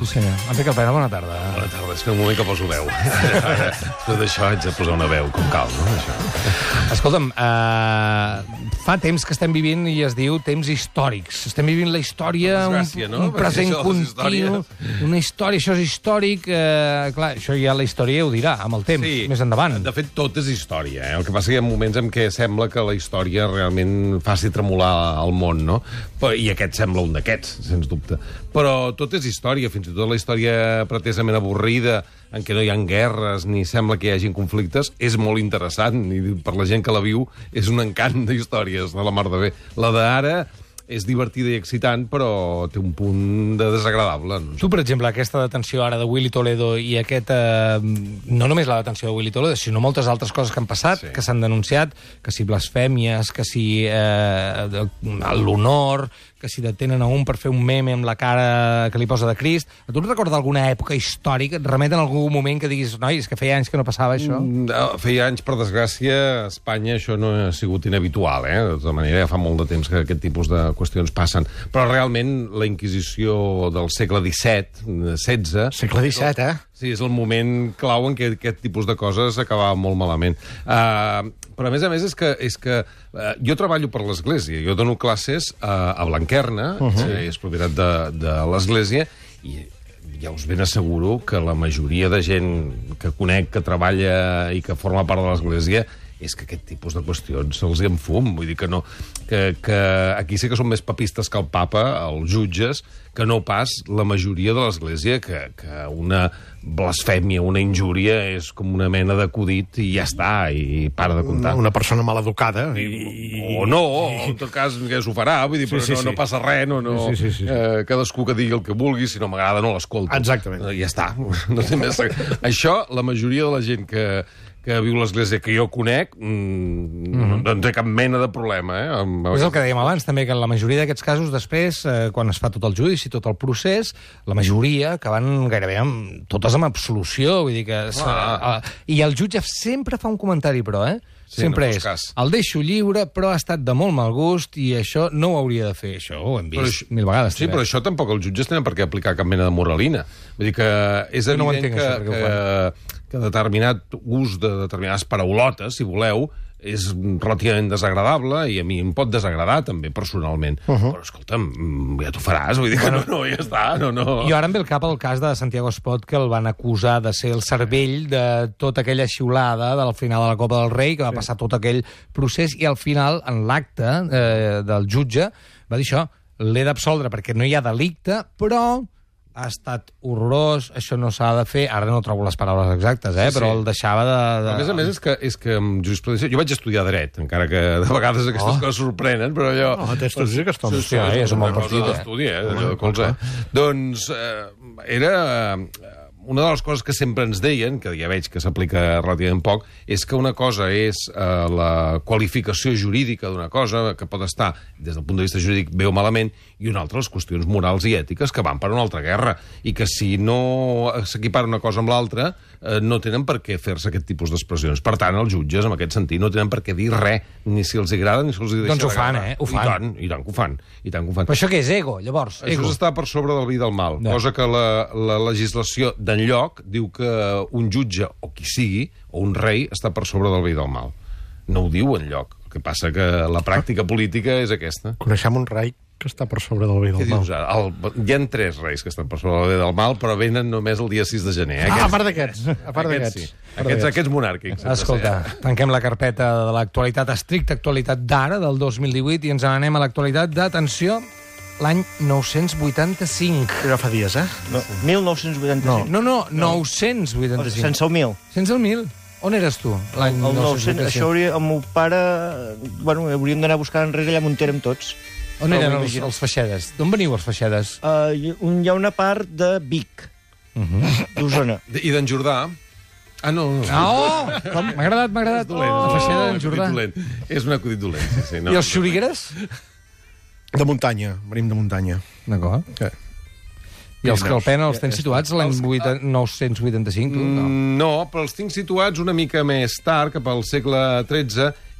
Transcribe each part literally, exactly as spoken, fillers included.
Sí, senyor. Enric Alpena, bona tarda. Bona tarda, és que en un moment que poso veu. Després d'això haig de posar una veu, com cal, no? Això. Escolta'm, uh, fa temps que estem vivint, i es diu, temps històrics. Estem vivint la història, Gràcia, un, no? un present Això, continu, una història, això és històric. Uh, clar, això ja la història ho dirà, amb el temps, Sí, més endavant. De fet, tot és història. Eh? El que passa que hi ha moments en què sembla que la història realment faci tremolar el món, no? Però, i aquest sembla un d'aquests, sens dubte. Però tot és història, fins i tot la història pretesament avorrida, en què no hi ha guerres ni sembla que hi hagin conflictes, és molt interessant, i per la gent que la viu és un encant d'històries de la mar de bé. La d'ara és divertida i excitant, però té un punt de desagradable. No? Tu, per exemple, aquesta detenció ara de Willy Toledo i aquest... Eh, no només la detenció de Willy Toledo, sinó moltes altres coses que han passat, Sí. que s'han denunciat, que si blasfèmies, que si eh, l'honor, que si detenen a un per fer un meme amb la cara que li posa de Crist. A tu et recorda alguna època històrica? Et remet en algun moment que diguis, noi, és que feia anys que no passava això? Mm, Feia anys, per desgràcia, a Espanya això no ha sigut inhabitual, eh? De tota manera, ja fa molt de temps que aquest tipus de qüestions passen. Però realment la Inquisició del segle disset, setze... Segle disset, eh? Sí, és el moment clau en què aquest tipus de coses acabava molt malament. Uh, però, a més a més, és que, és que uh, jo treballo per l'Església. Jo dono classes uh, a Blanquerna, uh -huh. que és propietat de, de l'Església, i ja us ben asseguro que la majoria de gent que conec, que treballa i que forma part de l'Església, és que aquest tipus de qüestions se'ls hi enfum. Vull dir que no... Que, que aquí sí que són més papistes que el papa, els jutges, que no pas la majoria de l'Església, que, que una blasfèmia, una injúria, és com una mena d'acudit i ja està, i para de comptar. Una persona mal educada. I, I, o no, o en tot cas que s'ho farà, vull dir, Sí, però sí, no, sí. no passa res, no, no, Sí, sí, sí, sí. Eh, cadascú que digui el que vulgui, si no m'agrada no l'escolto. Exactament. Eh, ja està. No té més... Això, la majoria de la gent que, que viu a l'Església que jo conec, mm, mm-hmm. no té cap mena de problema. Eh? Amb... És el que dèiem abans, també, que en la majoria d'aquests casos, després, eh, quan es fa tot el judici, tot el procés, la majoria acaben gairebé amb, totes amb absolució, vull dir que... Ah. Eh, I el jutge sempre fa un comentari, però, eh? Sí, sempre no fos és, cas. el deixo lliure, però ha estat de molt mal gust i això no ho hauria de fer. Això ho hem vist això, mil vegades. Sí, també. però això tampoc els jutges tenen per què aplicar cap mena de moralina. Vull dir que és Jo no ho evident entenc, això, que, perquè ho que, que determinat ús de determinades paraulotes, si voleu, és relativament desagradable i a mi em pot desagradar també personalment. Uh -huh. Però escolta'm, ja t'ho faràs, vull dir que no, no, ja està, no, no. Jo ara em ve el cap el cas de Santiago Espot, que el van acusar de ser el cervell de tota aquella xiulada del final de la Copa del Rei, que va passar tot aquell procés, i al final, en l'acte eh, del jutge, va dir això, l'he d'absoldre perquè no hi ha delicte, però ha estat horrorós, això no s'ha de fer, ara no trobo les paraules exactes, eh, Sí, sí. però el deixava de... de... A més a més, és que, és que amb jurisprudència... Jo vaig estudiar dret, encara que de vegades aquestes Oh. coses sorprenen, però allò... No, t'has d'estudi que està Sí, molt sí, bé, és un bon una partit, cosa eh? d'estudi, eh? Allò de colze. Doncs eh, era... Eh, una de les coses que sempre ens deien, que ja veig que s'aplica relativament poc, és que una cosa és eh, la qualificació jurídica d'una cosa, que pot estar, des del punt de vista jurídic, bé o malament, i una altra, les qüestions morals i ètiques, que van per una altra guerra, i que si no s'equipara una cosa amb l'altra, eh, no tenen per què fer-se aquest tipus d'expressions. Per tant, els jutges, en aquest sentit, no tenen per què dir res, ni si els agrada, ni si els deixa Doncs ho fan, d'agradar. eh? Ho fan. I tant, i tant que ho fan. I tant que ho fan. Però això què és, ego, llavors? Això Ego. està per sobre del bé i del mal, No. cosa que la, la legislació d'enlloc diu que un jutge, o qui sigui, o un rei, està per sobre del bé i del mal. No ho diu enlloc. El que passa que la pràctica política és aquesta. Coneixem un rei que està per sobre del bé i Què del mal. dius ara? El, hi ha tres reis que estan per sobre del bé i del mal, però venen només el dia sis de gener. Ah, a part d'aquests. A part Aquests, d'aquests. sí. Aquests, aquests monàrquics. Escolta, tanquem la carpeta de l'actualitat, estricta actualitat d'ara, del dos mil divuit, i ens n'anem a l'actualitat d'atenció, l'any nou-cents vuitanta-cinc. Ja fa dies, eh? No, mil nou-cents vuitanta-cinc. No, no, nou-cents vuitanta-cinc. Sense el mil. Sense el mil. On eres tu, l'any El nou-cents nou-cents, vuitanta-cinc? això hauria, el meu pare... Bueno, hauríem d'anar a buscar enrere allà on érem tots. On Però eren m'ho els, imagino. els feixedes? D'on veniu els feixedes? Uh, hi, un, hi ha una part de Vic, d'Osona. I d'en Jordà... Ah, no, no. Ah, oh! M'ha agradat, m'ha agradat. dolent. La feixeda d'en Un acudit Jordà. dolent. És un acudit dolent, sí, sí. No, I els xurigueres? De muntanya. Venim de muntanya. D'acord. Sí. I els que el penen els Ja- tens ja situats l'any vuitanta- nou-cents vuitanta-cinc, tu? No. Mm, no, però els tinc situats una mica més tard, cap al segle tretze,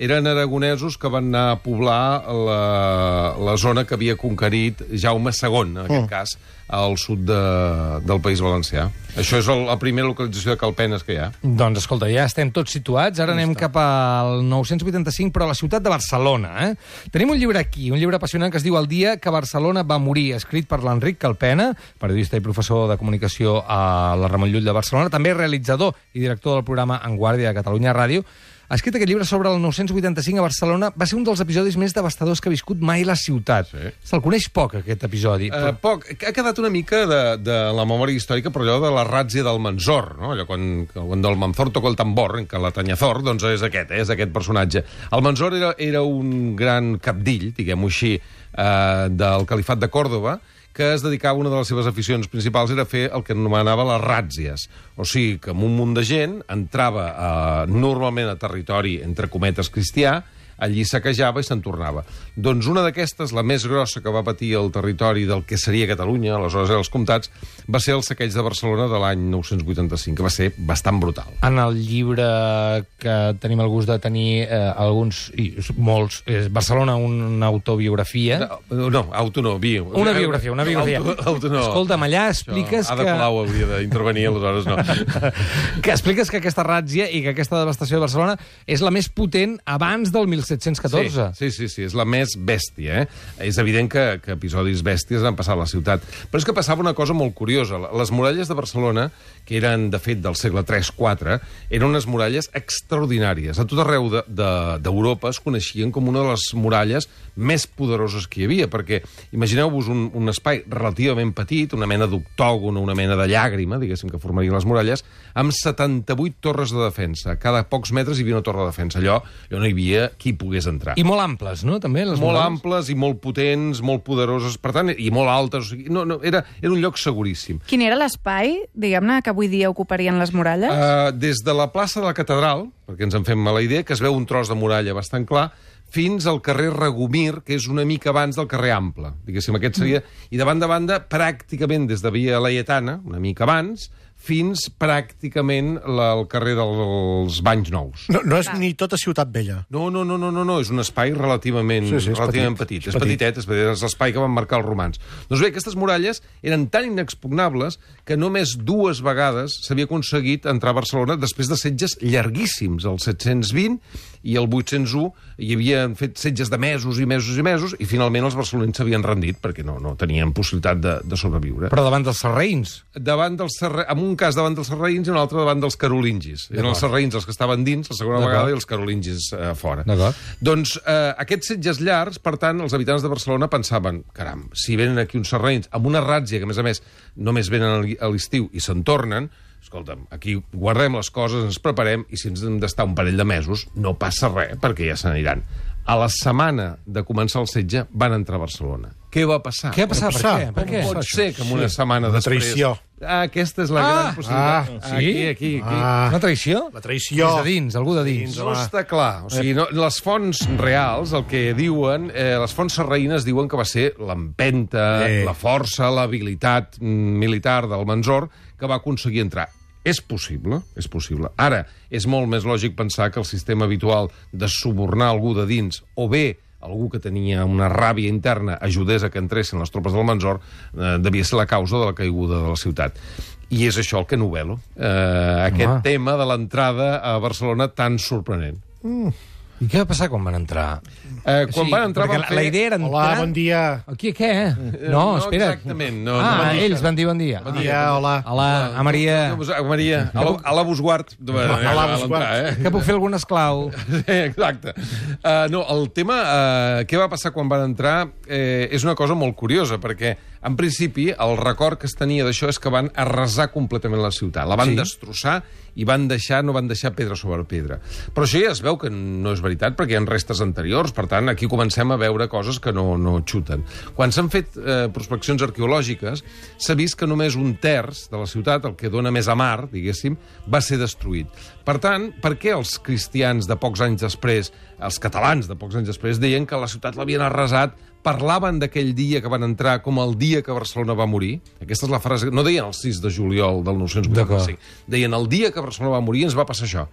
eren aragonesos que van anar a poblar la, la zona que havia conquerit Jaume segon, en aquest mm. cas, al sud de, del País Valencià. Això és el, la primera localització de Calpenes que hi ha. Doncs, escolta, ja estem tots situats. Ara anem cap al nou-cents vuitanta-cinc, però a la ciutat de Barcelona. Eh? Tenim un llibre aquí, un llibre apassionant que es diu El dia que Barcelona va morir, escrit per l'Enric Calpena, periodista i professor de comunicació a la Ramon Llull de Barcelona, també realitzador i director del programa En Guàrdia de Catalunya Ràdio. Ha escrit aquest llibre sobre el nou-cents vuitanta-cinc a Barcelona. Va ser un dels episodis més devastadors que ha viscut mai la ciutat. Sí. Se'l coneix poc, aquest episodi. Uh, però... Poc. Ha quedat una mica de, de la memòria històrica, però allò de la ràtzia del Manzor, no? Allò quan, quan del Manzor tocó el tambor, que la Tanyazor, doncs és aquest, eh? És aquest personatge. El Manzor era, era un gran capdill, diguem-ho així, uh, del califat de Còrdova, que es dedicava, una de les seves aficions principals era fer el que anomenava les ràtzies. O sigui, que amb un munt de gent entrava eh, normalment a territori, entre cometes, cristià, allí saquejava i se'n tornava. Doncs una d'aquestes, la més grossa que va patir el territori del que seria Catalunya, aleshores eren els comtats, va ser el saqueig de Barcelona de l'any nou-cents vuitanta-cinc, que va ser bastant brutal. En el llibre que tenim el gust de tenir eh, alguns, i molts, és Barcelona, una autobiografia. No, no auto no, bio. Una biografia, una biografia. Auto, auto no. Escolta'm, allà expliques Això, Ada que... Ada Colau hauria d'intervenir, aleshores no. Que expliques que aquesta ràtzia i que aquesta devastació de Barcelona és la més potent abans del mil set-cents catorze. Sí, sí, sí, sí, és la més bèstia, eh? És evident que, que episodis bèsties han passat a la ciutat. Però és que passava una cosa molt curiosa. Les muralles de Barcelona, que eren, de fet, del segle tres quatre, eren unes muralles extraordinàries. A tot arreu d'Europa de, de, es coneixien com una de les muralles més poderoses que hi havia, perquè imagineu-vos un, un espai relativament petit, una mena d'octògon, una mena de llàgrima, diguéssim, que formarien les muralles, amb setanta-vuit torres de defensa. Cada pocs metres hi havia una torre de defensa. Allò, allò no hi havia qui pogués entrar. I molt amples, no? També, les molt muralles? amples i molt potents, molt poderoses, per tant, i molt altes. O sigui, no, no, era, era un lloc seguríssim. Quin era l'espai, diguem-ne, que avui dia ocuparien les muralles? Uh, des de la plaça de la Catedral, perquè ens en fem mala idea, que es veu un tros de muralla bastant clar, fins al carrer Regomir, que és una mica abans del carrer Ample. Diguéssim, aquest seria... I de banda a banda, pràcticament des de Via Laietana, una mica abans, fins pràcticament la, el carrer dels Banys Nous. No, no és ni tota Ciutat Vella. No, no, no, no, no, no. És un espai relativament, sí, sí, relativament petit. petit. És petitet, és, petit. És l'espai que van marcar els romans. Doncs bé, aquestes muralles eren tan inexpugnables que només dues vegades s'havia aconseguit entrar a Barcelona després de setges llarguíssims, el set-cents vint i el vuit-cents u. Hi havien fet setges de mesos i mesos i mesos i finalment els barcelonins s'havien rendit perquè no, no tenien possibilitat de, de sobreviure. Però davant dels sarraïns? Davant dels sarraïns, en un cas davant dels sarraïns i un altre davant dels carolingis. Eren els sarraïns els que estaven dins la segona vegada i els carolingis eh, fora. Doncs eh, aquests setges llargs, per tant, els habitants de Barcelona pensaven, caram, si venen aquí uns sarraïns amb una ràtzia que, a més a més, només venen a l'estiu i se'n tornen, escolta'm, aquí guardem les coses, ens preparem, i si ens hem d'estar un parell de mesos, no passa res, perquè ja se n'aniran. A la setmana de començar el setge van entrar a Barcelona. Què va passar? Què va passar? Per què? Per què? Pot ser que en una setmana després... traïció. Ah, aquesta és la Ah, gran possibilitat. ah, Aquí, sí? aquí, aquí. Ah. Una traïció? La traïció. Des de dins, algú de dins. No està clar. O sigui, no, les fonts reals, el que diuen, eh, les fonts sarraïnes diuen que va ser l'empenta, Eh. la força, l'habilitat mm, militar del Manzor que va aconseguir entrar. És possible, és possible. Ara, és molt més lògic pensar que el sistema habitual de subornar algú de dins, o bé algú que tenia una ràbia interna ajudés a que entressin les tropes del Manzor, eh, devia ser la causa de la caiguda de la ciutat. I és això el que novelo, eh, aquest Home. tema de l'entrada a Barcelona tan sorprenent. Mm. I què va passar quan van entrar? Eh, quan Sí, van entrar perquè van la, fer... la idea era entrar... Hola, bon dia. Aquí, què? No, no espera. exactament, no, ah, no, no. ells van dir bon dia. Bon dia, hola. Hola, a Maria. A Maria, a la, a la Busguard. A la Busguard. Eh? Que puc fer algun esclau? Sí, exacte. Uh, no, el tema, uh, què va passar quan van entrar, eh, és una cosa molt curiosa, perquè, en principi, el record que es tenia d'això és que van arrasar completament la ciutat. La van Sí. destrossar i van deixar, no van deixar pedra sobre pedra. Però això ja es veu que no és veritat, perquè hi ha restes anteriors, per tant, aquí comencem a veure coses que no, no xuten. Quan s'han fet eh, prospeccions arqueològiques, s'ha vist que només un terç de la ciutat, el que dona més a mar, diguéssim, va ser destruït. Per tant, per què els cristians de pocs anys després, els catalans de pocs anys després, deien que la ciutat l'havien arrasat, parlaven d'aquell dia que van entrar com el dia que Barcelona va morir? Aquesta és la frase... No deien el sis de juliol del nou-cents vuitanta-cinc. Deien el dia que Barcelona va morir ens va passar això.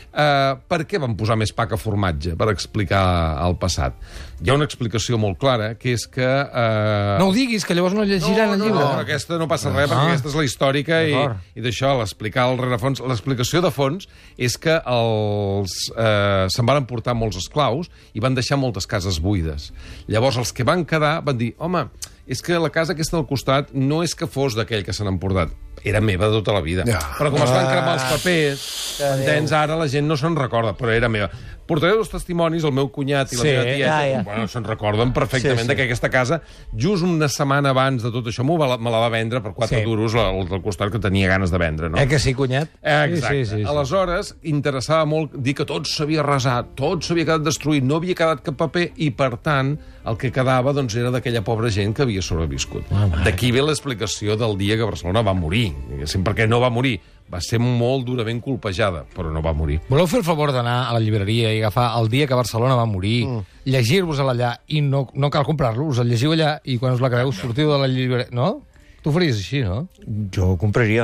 Uh, per què van posar més pa que formatge per explicar el passat? Hi ha una explicació molt clara, que és que... Uh... No ho diguis, que llavors no llegiran no, el llibre. No, no, aquesta no passa res, Ah. perquè aquesta és la històrica i, D'acord. i d'això, l'explicar el rerefons... L'explicació de fons és que els eh, se'n van portar molts esclaus i van deixar moltes cases buides. Llavors, els que van quedar van dir, home, és que la casa aquesta al costat no és que fos d'aquell que se n'han portat, era meva de tota la vida. Ja. Però com es van cremar els papers, entens, ara la gent no se'n recorda, però era meva. Portaré dos testimonis, el meu cunyat i la Sí, meva tieta, ja, ja. bueno, se'n recorden perfectament Sí, sí. de que aquesta casa, just una setmana abans de tot això, m'ho va- me la va vendre per quatre Sí. duros la- el del costat que tenia ganes de vendre, no? Eh que sí, cunyat? Eh, Exacte. Sí, sí, sí, sí. Aleshores, interessava molt dir que tot s'havia arrasat, tot s'havia quedat destruït, no havia quedat cap paper, i, per tant, el que quedava doncs, era d'aquella pobra gent que havia sobreviscut. Ah, mare. D'aquí ve l'explicació del dia que Barcelona va morir, diguéssim, perquè no va morir. Va ser molt durament colpejada, però no va morir. Voleu fer el favor d'anar a la llibreria i agafar el dia que Barcelona va morir, mm. llegir-vos-el allà, i no, no cal comprar-lo, us el llegiu allà, i quan us l'acabeu sortiu de la llibreria... No? Tu ho faries així, no? Jo ho compraria.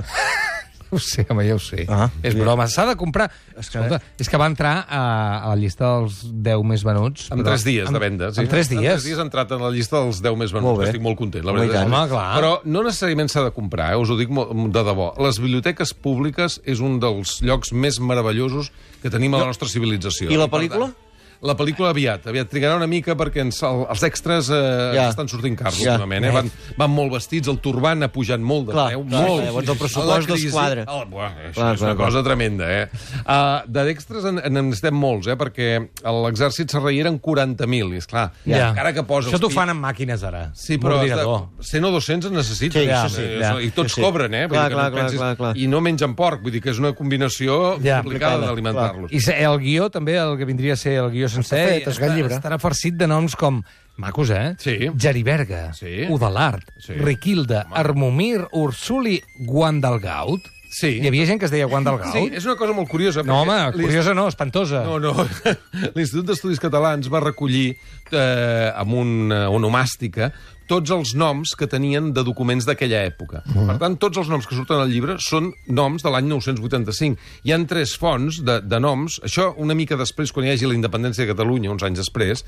Ho sé, home, ja ho sé. Ah, és sí. broma, s'ha de comprar. És que- Escolta, és que va entrar a, a la llista dels deu més venuts. En però- tres dies de venda. Sí. En tres dies? En tres dies ha entrat en la llista dels deu més venuts. Molt bé. Estic molt content, la Home, i veritat. tant. Home, clar. Però no necessàriament s'ha de comprar, eh? Us ho dic mo- de debò. Les biblioteques públiques és un dels llocs més meravellosos que tenim a la nostra civilització. I la per pel·lícula? tant, La pel·lícula aviat. Aviat trigarà una mica perquè ens, el, els extras eh, Ja. estan sortint cars Ja. últimament. Eh? Van, van molt vestits, el turbant ha pujat molt de Clar, preu. clar, molt. llavors el pressupost La crisi- desquadra. Oh, buah, això Clar, és clar, una clar. cosa tremenda, eh? Uh, de d'extras en, en necessitem molts, eh? Perquè a l'exèrcit serraí eren quaranta mil, i esclar, Ja. encara que posa... Això t'ho els fan amb màquines, ara. Sí, però Amb has ordinador. de, cent o dos-cents en necessites. Sí, ja, això sí, eh, ja. I tots Sí, sí. cobren, eh? Vull Clar, dir que clar, no clar, pensis- clar, clar. I no mengen porc, vull dir que és una combinació Ja. complicada Complicada, d'alimentar-los. I se- el guió, també, el que vindria a ser el guió sencer, Està fet, es gat llibre. estarà farcit de noms com... Macos, eh? Sí. Jeriberga, Sí. Udalart, Sí. Riquilda, Armomir, Ursuli, Guandalgaut. Sí. Hi havia gent que es deia Guandalgaut? Sí, és una cosa molt curiosa. No, home, perquè l'Inst- curiosa no, espantosa. No, no. L'Institut d'Estudis Catalans va recollir eh, amb una onomàstica tots els noms que tenien de documents d'aquella època. Uh -huh. Per tant, tots els noms que surten al llibre són noms de l'any nou cents vuitanta-cinc. Hi han tres fonts de, de noms. Això, una mica després, quan hi hagi la independència de Catalunya, uns anys després,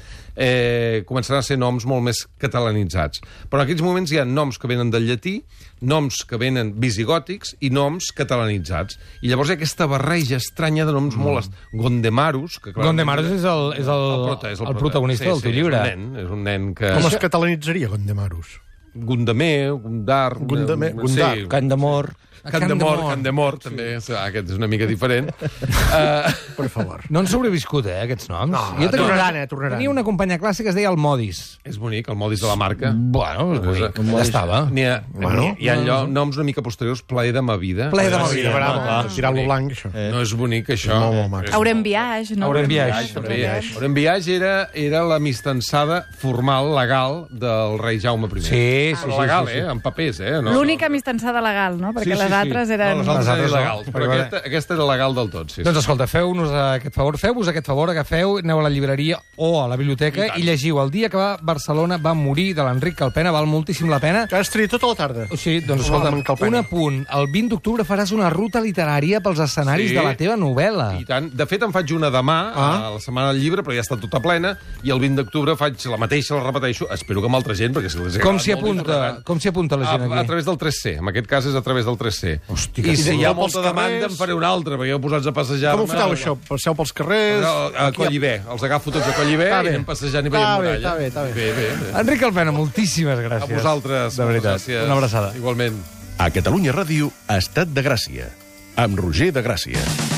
eh, començaran a ser noms molt més catalanitzats. Però en aquells moments hi ha noms que venen del llatí, noms que venen visigòtics i noms catalanitzats. I llavors hi ha aquesta barreja estranya de noms mm. molt... est- Gondemarus, que clarament- Gondemarus és el, és el, el, prota, és el, el prota. protagonista sí, del teu sí, llibre. És un nen, és un nen que... Com es catalanitzaria, Gondemarus? Gundamé, Gundar... Gundamé, eh, Gundar. Sí. Can d'amor. Candemor, Candemor, també. Sí. Aquest és una mica diferent. uh, Per favor. No han sobreviscut, eh, aquests noms. No, Jo tenia tornaran, una- eh, tornaran. Tenia una companya classe que es deia el Modis. és bonic, el modis de la marca. Bueno, és bonic. Ja estava. N'hi ha, Bueno. bueno, hi ha allò, noms una mica posteriors, plaer de ma vida. Plaer de ma Sí, vida, bravo. Bravo, tirar-lo blanc, això. Eh. No és bonic, això. Molt, molt maco. Haurem viatge, no? Haurem viatge. Viatge, també. Haurem viatge era, era la mistançada formal, legal, del rei Jaume I. Sí, sí, Però sí, legal, sí, sí. eh? En papers, eh? No, L'única mistançada legal, no? Perquè les altres eren... No, les altres Les altres eren no, legals, però perquè- aquesta, aquesta era legal del tot, sí. Doncs escolta, feu-nos aquest favor, feu-vos aquest favor, agafeu, aneu a la llibreria o a la biblioteca I i, tant. llegiu El dia que va Barcelona va morir, de l'Enric Calpena, val moltíssim la pena. Que has triat tota la tarda. O sigui, doncs Com escolta, en Calpena. un apunt. El vint d'octubre faràs una ruta literària pels escenaris Sí. de la teva novel·la. I tant. De fet, en faig una demà, Ah. a la Setmana del Llibre, però ja està tota plena, i el vint d'octubre faig la mateixa, la repeteixo, espero que amb altra gent, perquè si els ha Com agradat s'hi molt, hi apunta, tornaran. com s'hi apunta la gent A, a aquí? través del tres C. En aquest cas és a través del tres C. Hosti, que I si sí. hi ha I pels molta demanda, carrers- en faré una altra, perquè heu posats a passejar. Com ho foteu, això? Passeu pels carrers? A, a Collibè. Els agafo tots a Collibè Està i bé. anem passejant i Està veiem bé, muralla. està bé, està bé. Bé, bé, bé. Enric Calpena, moltíssimes A gràcies. vosaltres. De veritat. moltes gràcies. Una abraçada. Igualment. A Catalunya Ràdio, Estat de Gràcia, amb Roger de Gràcia.